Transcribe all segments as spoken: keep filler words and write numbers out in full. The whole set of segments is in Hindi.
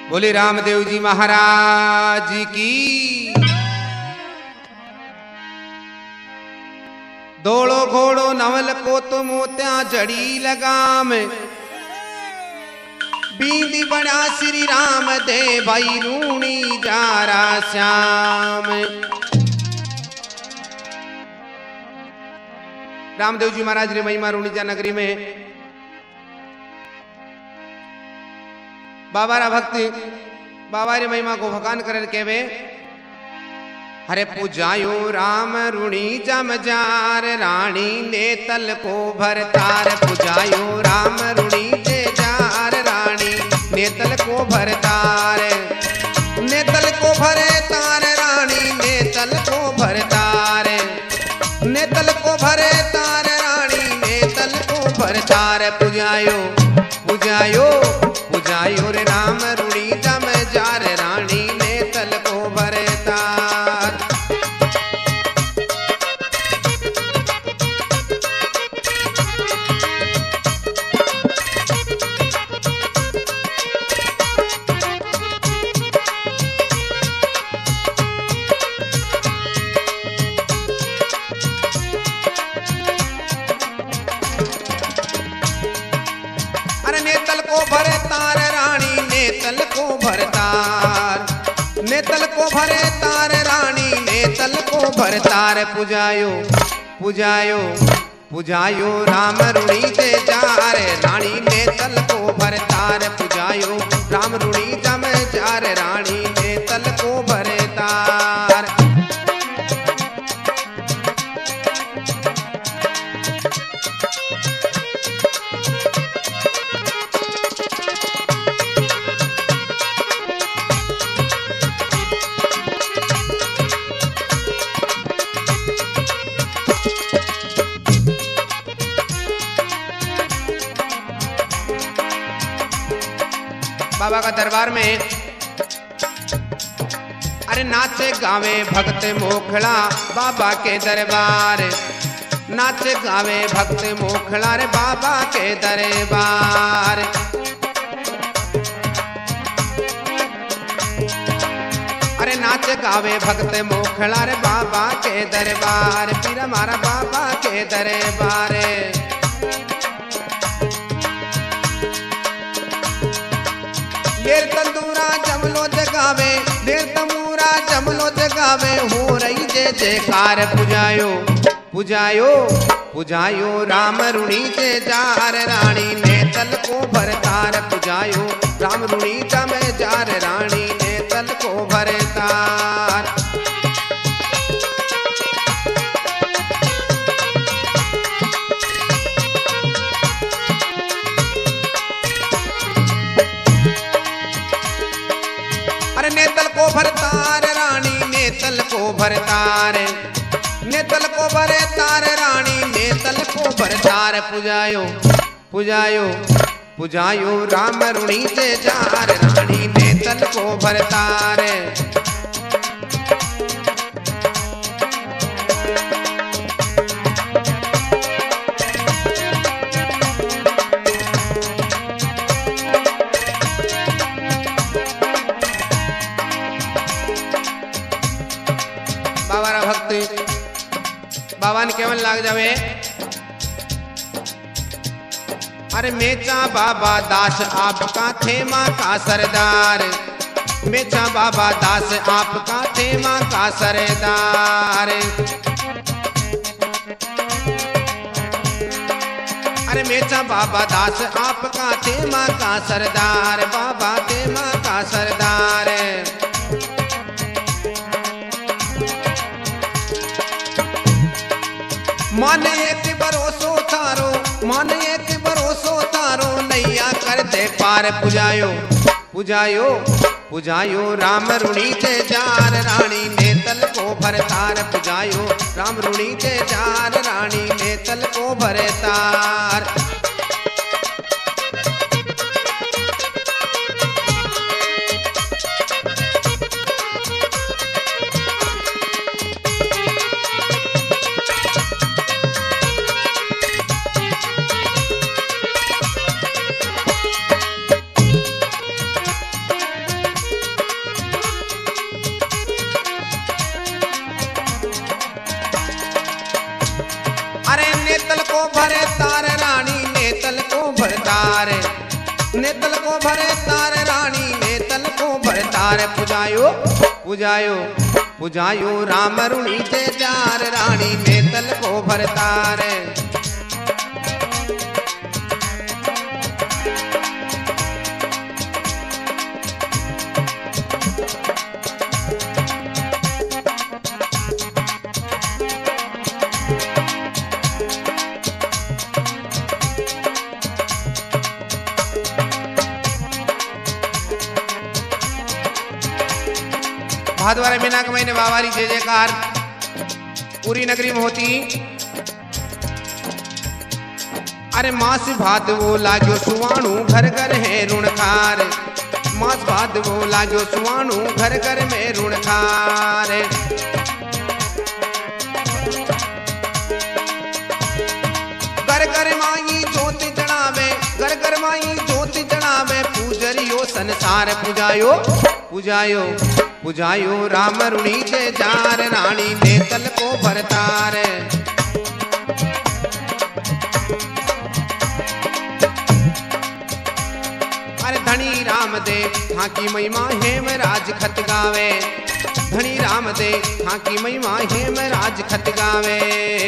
बोले रामदेव जी महाराज की। दौड़ो घोड़ो नवल को तो मोत्या जड़ी लगाम, बींदी बड़ा श्री राम दे भाई रूणी जारा श्याम। रामदेव जी महाराज रे महिमा रूणीजा नगरी में बाबा रा भक्ति बाबा रे महिमा को भकान कर केवे, हरे पूजायो राम रूणी जमजार रानी नेतल को भरतार। पूजायो राम रूणी जे जार रानी नेतल को भरतार। नेतल को भरे तार रानी नेतल को भरतार। नेतल को भरे तार रानी नेतल को भरतार। पूजायो पूजायो पूजायो रे राम रूणी जमजार रानी नेतल को भरतार। नेतल को भरतार रानी नेतल को भरतार। नेतल को भरे तार रानी नेतल को भरतार। पूजायो पूजायो पूजायो राम रूणी जे जार रानी नेतल को भरतार। पूजायो राम रूणी जम जार रानी नेतल को भरतार। बाबा का दरबार में अरे नाचे गावे भक्त मोखड़ा बाबा के दरबार। नाचे गावे भक्त मोखड़ा रे बाबा के दरबार। अरे नाचे गावे भक्त मोखड़ा रे बाबा के दरबार। फिर हमारा बाबा के दरबार। देर तंदूरा जमलो जगावे देर तमूरा जमलो जगावे हो रही जय जयकार। पूजायो पूजायो पूजायो राम रूणी जे जार रानी नेतल को भरतार। पूजायो राम रूणी जम जार रानी नेतल को भरतार। नेतल को भरतार रानी नेतल को भरतार। नेतल को भरे तार रानी नेतल को भरतार। पूजायो पूजायो पूजायो राम रूणी जे जार रानी नेतल को भरतार। बाबा रा भक्ति बाबा ने केवल लाग जावे, अरे मेचा बाबा दास आपका थे माँ का सरदार। मेचा बाबा दास आपका थे माँ का सरदार। अरे मेचा बाबा दास आपका थे माँ का सरदार। बाबा थे माँ का सरदार। मन एक भरोसो थारो मन एक भरोसो थारो नैया कर दे पार। पूजायो पूजायो पूजायो राम रूणी जे जार रानी नेतल को भरतार। पूजायो राम रूणी जे जार रानी नेतल को भरतार। भरतार पुजायो पुजायो पुजायो राम रुणी जे जार रानी नेतल को भरतार। भादवारे मीना के महीने बाबारी जय जयकार पूरी नगरी में होती। अरे मास भाद वो लागो सुवाणु घर घर है ऋणखार। मास भाद वो लागो सुवाणु घर घर में ऋणखार। घर घर माई ज्योति जणावे घर घर माई ज्योति जणावे पूजरियो संसार पुजायो पुजायो पुजायो राम रुणी जे जार रानी नेतल को भरतार। अरे धनी राम दे हाँ की महिमा हेम राज खत गावे। धनी राम दे हाँ की महिमा हेम राज खत गावे।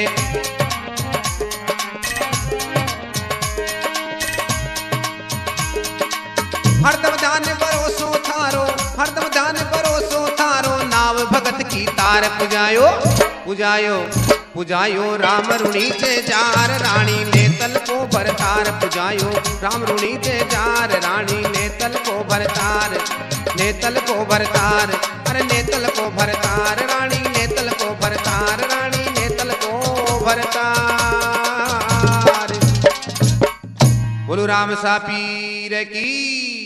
हरदम ध्यान भरोसो थारो हरदम ध्यान भरोसो थारो नाव भगत की तार पुजायो पुजायो पुजायो राम रुणी जे जार रानी नेतल को भरतार। पुजायो राम रुणी जे जार रानी नेतल को भरतार नेतल को भरतार। अरे नेतल को भरतार रानी नेतल को भरतार रानी नेतल को भरतार। बोलो राम सा पीर की।